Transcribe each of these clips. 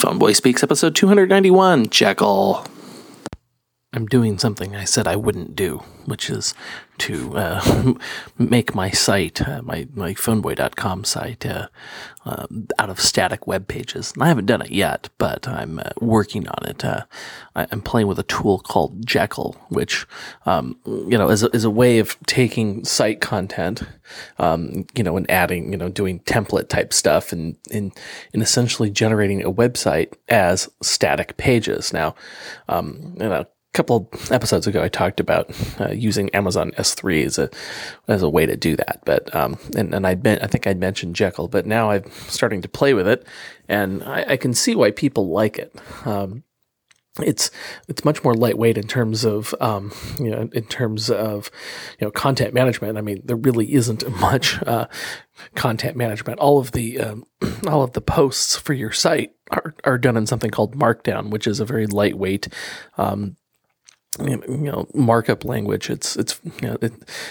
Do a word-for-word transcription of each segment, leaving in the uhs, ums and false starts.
Phoneboy Speaks, episode two ninety-one, Jekyll. I'm doing something I said I wouldn't do, which is to uh, make my site, uh, my, my phoneboy dot com site, uh, uh, out of static web pages. And I haven't done it yet, but I'm uh, working on it. Uh, I, I'm playing with a tool called Jekyll, which, um, you know, is a, is a way of taking site content, um, you know, and adding, you know, doing template type stuff and, and, and essentially generating a website as static pages. Now, um, you know, couple episodes ago, I talked about uh, using Amazon S three as a as a way to do that. But um, and and I'd been, I think I'd mentioned Jekyll, but now I'm starting to play with it, and I, I can see why people like it. Um, it's it's much more lightweight in terms of um, you know in terms of you know content management. I mean, there really isn't much uh, content management. All of the um, all of the posts for your site are are done in something called Markdown, which is a very lightweight Um, You know, markup language. It's it's you know it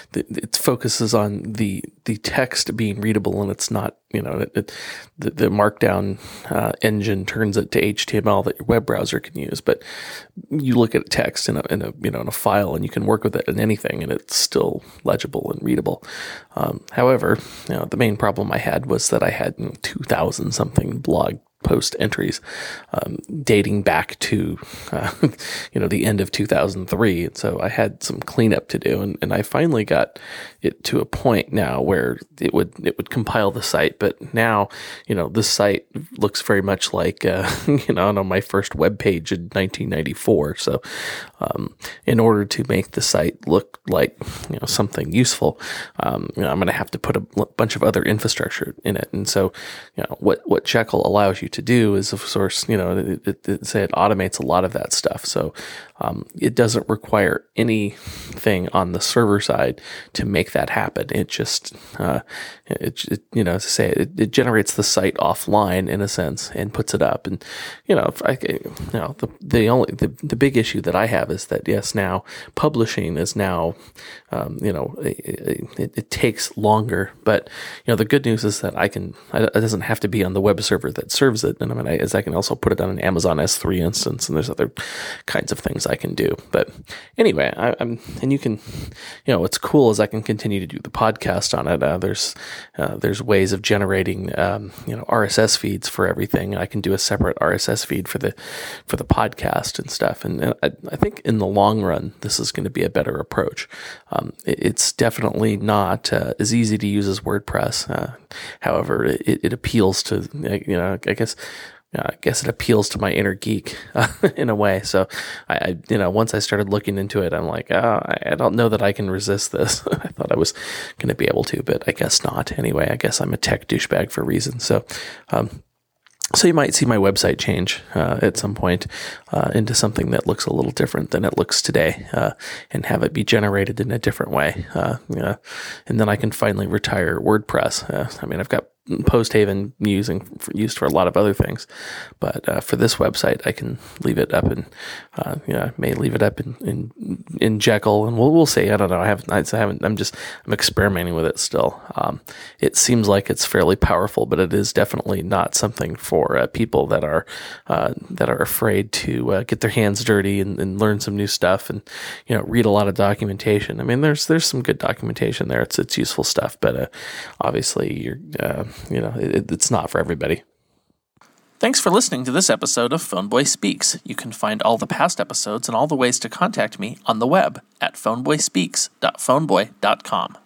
it focuses on the the text being readable, and it's not you know it, it the, the Markdown uh, engine turns it to H T M L that your web browser can use. But you look at text in a in a you know in a file, and you can work with it in anything, and it's still legible and readable. Um, however, you know the main problem I had was that I had you know, two thousand something blog post entries um, dating back to uh, you know the end of two thousand three, and so I had some cleanup to do, and, and I finally got it to a point now where it would it would compile the site. But now you know this site looks very much like uh, you know on my first web page in nineteen ninety-four. So um, in order to make the site look like you know something useful, um, you know, I'm going to have to put a bunch of other infrastructure in it. And so you know what what Jekyll allows you to do is, of course, you know, it, it, it, say it automates a lot of that stuff. So um, it doesn't require anything on the server side to make that happen. It just, uh, it, it, you know, to say it, it generates the site offline in a sense and puts it up. And you know, if I, you know, the the only the, the big issue that I have is that yes, now publishing is now, um, you know, it, it, it takes longer. But you know, the good news is that I can. It doesn't have to be on the web server that serves it. And I mean, I, as I can also put it on an Amazon S three instance, and there's other kinds of things I can do. But anyway, I, I'm, and you can, you know, what's cool is I can continue to do the podcast on it. Uh, there's, uh, there's ways of generating, um, you know, R S S feeds for everything. I can do a separate R S S feed for the, for the podcast and stuff. And I, I think in the long run, this is going to be a better approach. Um, it, it's definitely not uh, as easy to use as WordPress. Uh, however, it, it appeals to, you know, I guess, Uh, I guess it appeals to my inner geek uh, in a way. So I, I, you know, once I started looking into it, I'm like, oh, I, I don't know that I can resist this. I thought I was going to be able to, but I guess not. Anyway, I guess I'm a tech douchebag for a reason. So, um, So you might see my website change uh, at some point uh, into something that looks a little different than it looks today, uh, and have it be generated in a different way. Uh, yeah. And then I can finally retire WordPress. Uh, I mean, I've got Posthaven using for, used for a lot of other things, but uh, for this website, I can leave it up, and uh, you know, I may leave it up in, in in Jekyll, and we'll we'll see. I don't know. I haven't. I haven't. I'm just I'm experimenting with it still. Um, it seems like it's fairly powerful, but it is definitely not something for uh, people that are uh, that are afraid to uh, get their hands dirty and, and learn some new stuff, and you know, read a lot of documentation. I mean, there's there's some good documentation there. It's it's useful stuff, but uh, obviously you're. Uh, You know, it, it's not for everybody. Thanks for listening to this episode of Phoneboy Speaks. You can find all the past episodes and all the ways to contact me on the web at phoneboy speaks dot phoneboy dot com.